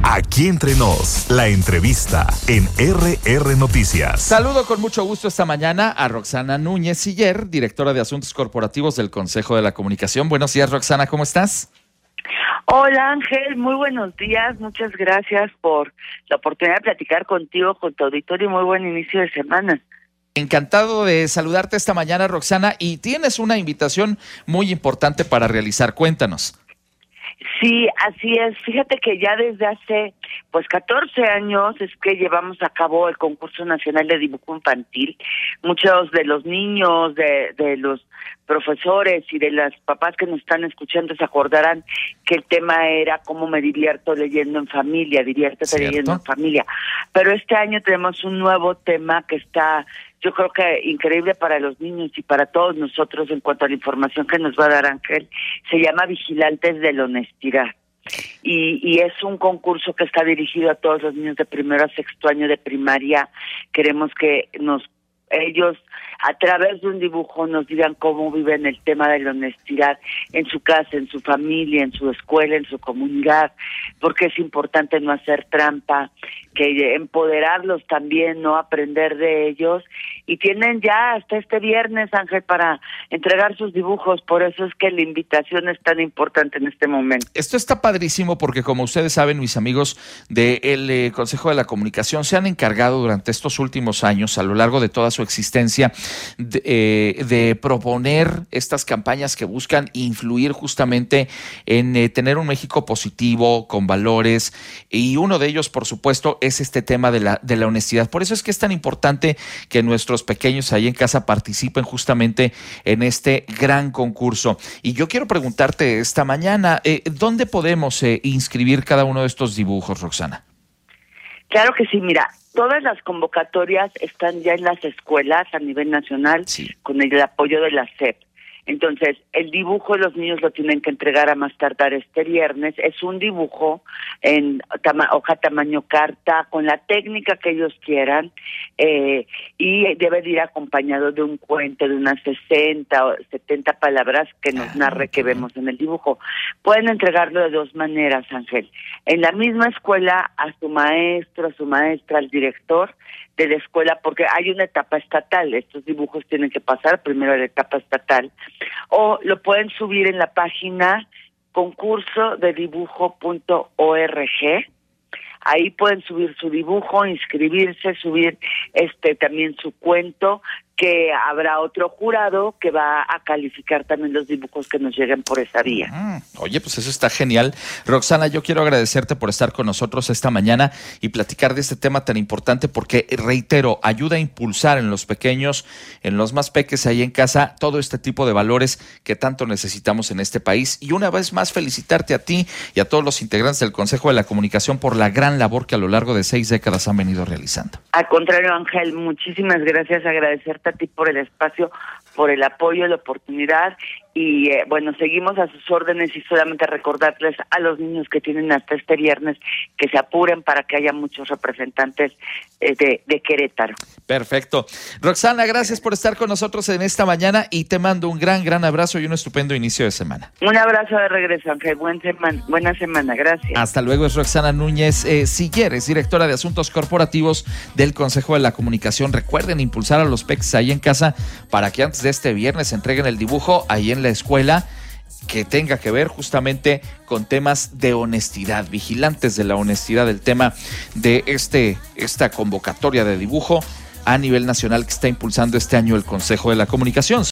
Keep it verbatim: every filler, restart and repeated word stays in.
Aquí entre nos, la entrevista en R R Noticias. Saludo con mucho gusto esta mañana a Roxana Núñez Siller, directora de Asuntos Corporativos del Consejo de la Comunicación. Buenos días, Roxana, ¿cómo estás? Hola Ángel, muy buenos días, muchas gracias por la oportunidad de platicar contigo, con tu auditorio y muy buen inicio de semana. Encantado de saludarte esta mañana, Roxana, y tienes una invitación muy importante para realizar. Cuéntanos. Sí, así es. Fíjate que ya desde hace pues catorce años es que llevamos a cabo el concurso nacional de dibujo infantil. Muchos de los niños, de, de los profesores y de las papás que nos están escuchando se acordarán que el tema era cómo me divierto leyendo en familia, diviértete leyendo en familia. Pero este año tenemos un nuevo tema que está, yo creo que increíble para los niños y para todos nosotros en cuanto a la información que nos va a dar Ángel. Se llama Vigilantes de la Honestidad. Y, y es un concurso que está dirigido a todos los niños de primero a sexto año de primaria. Queremos que nos ellos a través de un dibujo nos digan cómo viven el tema de la honestidad en su casa, en su familia, en su escuela, en su comunidad, porque es importante no hacer trampa, que empoderarlos también, no aprender de ellos, y tienen ya hasta este viernes, Ángel, para entregar sus dibujos. Por eso es que la invitación es tan importante en este momento. Esto está padrísimo porque, como ustedes saben, mis amigos del eh, Consejo de la Comunicación se han encargado durante estos últimos años, a lo largo de toda su existencia, de, eh, de proponer estas campañas que buscan influir justamente en eh, tener un México positivo, con valores, y uno de ellos, por supuesto, es este tema de la, de la honestidad. Por eso es que es tan importante que nuestros pequeños ahí en casa participen justamente en este gran concurso. Y yo quiero preguntarte esta mañana, eh, ¿dónde podemos eh, inscribir cada uno de estos dibujos, Roxana? Claro que sí, mira, todas las convocatorias están ya en las escuelas a nivel nacional, sí, con el apoyo de la S E P. Entonces, el dibujo los niños lo tienen que entregar a más tardar este viernes. Es un dibujo en tama- hoja tamaño carta, con la técnica que ellos quieran, eh, y debe de ir acompañado de un cuento de unas sesenta o setenta palabras que nos narre que vemos en el dibujo. Pueden entregarlo de dos maneras, Ángel. En la misma escuela, a su maestro, a su maestra, al director de la escuela, porque hay una etapa estatal. Estos dibujos tienen que pasar primero a la etapa estatal. O lo pueden subir en la página concurso de dibujo punto org. Ahí pueden subir su dibujo, inscribirse, subir este también su cuento, que habrá otro jurado que va a calificar también los dibujos que nos lleguen por esa vía. Mm, oye, pues eso está genial. Roxana, yo quiero agradecerte por estar con nosotros esta mañana y platicar de este tema tan importante porque, reitero, ayuda a impulsar en los pequeños, en los más peques ahí en casa, todo este tipo de valores que tanto necesitamos en este país. Y una vez más, felicitarte a ti y a todos los integrantes del Consejo de la Comunicación por la gran labor que a lo largo de seis décadas han venido realizando. Al contrario, Ángel, muchísimas gracias, agradecerte a ti por el espacio, por el apoyo, la oportunidad, y eh, bueno, seguimos a sus órdenes y solamente recordarles a los niños que tienen hasta este viernes que se apuren para que haya muchos representantes eh, de, de Querétaro. Perfecto. Roxana, gracias por estar con nosotros en esta mañana y te mando un gran, gran abrazo y un estupendo inicio de semana. Un abrazo de regreso, Ángel. Buen semana, buena semana, gracias. Hasta luego. Es Roxana Núñez eh, Siller, es directora de Asuntos Corporativos del Consejo de la Comunicación. Recuerden impulsar a los peques ahí en casa para que antes de este viernes entreguen el dibujo ahí en la escuela que tenga que ver justamente con temas de honestidad, vigilantes de la honestidad, el tema de este esta convocatoria de dibujo a nivel nacional que está impulsando este año el Consejo de la Comunicación.